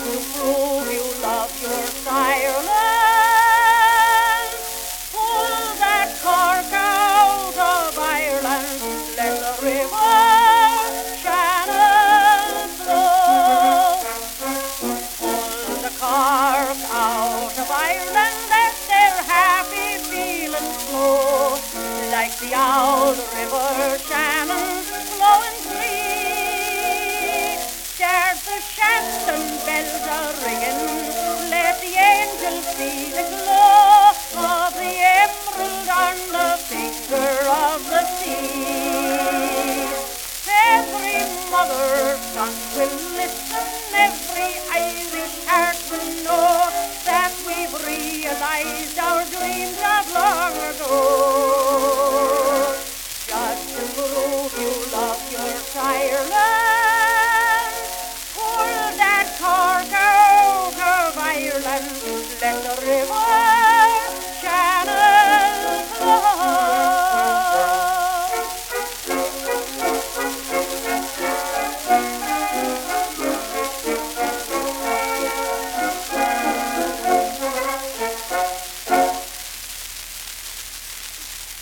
to prove you love your Ireland. Pull that cork out of Ireland, let the river Shannon flow. Pull the cork out of Ireland, let their happy feelings flow, like the old river Shannon flowing free. There's the Shannon bells are ringing, let the angels see the glow.